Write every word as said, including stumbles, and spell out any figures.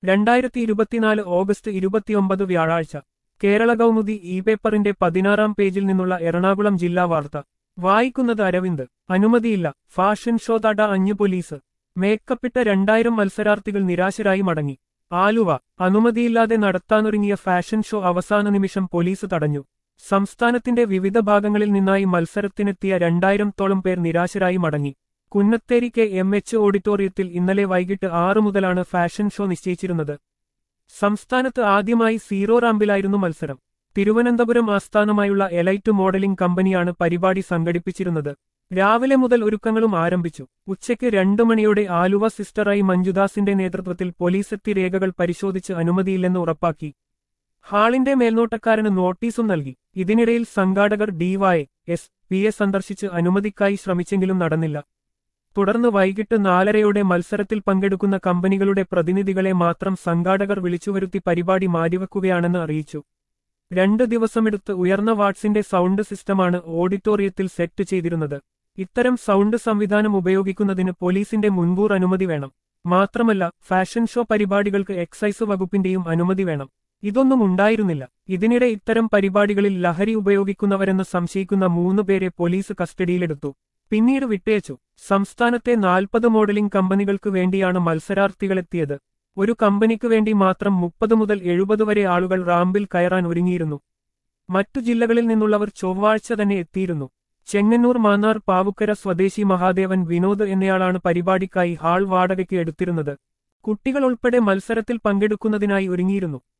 രണ്ടായിരത്തി ഇരുപത്തിനാല് ഓഗസ്റ്റ് ഇരുപത്തിയൊമ്പത് വ്യാഴാഴ്ച കേരള കൗമുദി ഇ പേപ്പറിന്റെ പതിനാറാം പേജിൽ നിന്നുള്ള എറണാകുളം ജില്ലാ വാർത്ത വായിക്കുന്നത് അരവിന്ദ്. അനുമതിയില്ല, ഫാഷൻ ഷോ തട അഞ്ഞു പോലീസ്. മേക്കപ്പിട്ട രണ്ടായിരം മത്സരാർത്ഥികൾ നിരാശരായി മടങ്ങി. ആലുവ. അനുമതിയില്ലാതെ നടത്താനൊരുങ്ങിയ ഫാഷൻ ഷോ അവസാന നിമിഷം പോലീസ് തടഞ്ഞു. സംസ്ഥാനത്തിന്റെ വിവിധ ഭാഗങ്ങളിൽ നിന്നായി മത്സരത്തിനെത്തിയ രണ്ടായിരത്തോളം പേർ നിരാശരായി മടങ്ങി. കുന്നത്തേരി കെ എം എച്ച് ഓഡിറ്റോറിയത്തിൽ ഇന്നലെ വൈകിട്ട് ആറു മുതലാണ് ഫാഷൻ ഷോ നിശ്ചയിച്ചിരുന്നത്. സംസ്ഥാനത്ത് ആദ്യമായി സീറോ റാമ്പിലായിരുന്നു മത്സരം. തിരുവനന്തപുരം ആസ്ഥാനമായുള്ള എലൈറ്റ് മോഡലിംഗ് കമ്പനിയാണ് പരിപാടി സംഘടിപ്പിച്ചിരുന്നത്. രാവിലെ മുതൽ ഒരുക്കങ്ങളും ആരംഭിച്ചു. ഉച്ചയ്ക്ക് രണ്ടു മണിയോടെ ആലുവ സിസ്റ്ററായി മഞ്ജുദാസിന്റെ നേതൃത്വത്തിൽ പോലീസെത്തി രേഖകൾ പരിശോധിച്ച് അനുമതിയില്ലെന്ന് ഉറപ്പാക്കി. ഹാളിന്റെ മേൽനോട്ടക്കാരന് നോട്ടീസും നൽകി. ഇതിനിടയിൽ സംഘാടകർ ഡിവൈ എസ് പിയെ സന്ദർശിച്ച് അനുമതിക്കായി ശ്രമിച്ചെങ്കിലും നടന്നില്ല. തുടർന്ന് വൈകിട്ട് നാലരയോടെ മത്സരത്തിൽ പങ്കെടുക്കുന്ന കമ്പനികളുടെ പ്രതിനിധികളെ മാത്രം സംഘാടകർ വിളിച്ചുവരുത്തി പരിപാടി മാറ്റിവെക്കുകയാണെന്ന് അറിയിച്ചു. രണ്ട് ദിവസമെടുത്ത് ഉയർന്ന വാട്സിന്റെ സൗണ്ട് സിസ്റ്റമാണ് ഓഡിറ്റോറിയത്തിൽ സെറ്റ് ചെയ്തിരുന്നത്. ഇത്തരം സൗണ്ട് സംവിധാനം ഉപയോഗിക്കുന്നതിന് പോലീസിന്റെ മുൻകൂർ അനുമതി വേണം. മാത്രമല്ല, ഫാഷൻ ഷോ പരിപാടികൾക്ക് എക്സൈസ് വകുപ്പിന്റെയും അനുമതി വേണം. ഇതൊന്നും ഉണ്ടായിരുന്നില്ല. ഇതിനിടെ ഇത്തരം പരിപാടികളിൽ ലഹരി ഉപയോഗിക്കുന്നവരെന്ന് സംശയിക്കുന്ന മൂന്ന് പേരെ പോലീസ് കസ്റ്റഡിയിലെടുത്തു. പിന്നീട് വിട്ടയച്ചു. സംസ്ഥാനത്തെ നാൽപ്പത് മോഡലിംഗ് കമ്പനികൾക്ക് വേണ്ടിയാണ് മത്സരാർത്ഥികളെത്തിയത്. ഒരു കമ്പനിക്ക് വേണ്ടി മാത്രം മുപ്പത് മുതൽ എഴുപത് വരെ ആളുകൾ റാമ്പിൽ കയറാൻ ഒരുങ്ങിയിരുന്നു. മറ്റു ജില്ലകളിൽ നിന്നുള്ളവർ ചൊവ്വാഴ്ച തന്നെ എത്തിയിരുന്നു. ചെങ്ങന്നൂർ മാന്നാർ പാവുക്കര സ്വദേശി മഹാദേവൻ വിനോദ് എന്നയാളാണ് പരിപാടിക്കായി ഹാൾ വാടകയ്ക്ക് എടുത്തിരുന്നത്. കുട്ടികൾ ഉൾപ്പെടെ മത്സരത്തിൽ പങ്കെടുക്കുന്നതിനായി ഒരുങ്ങിയിരുന്നു.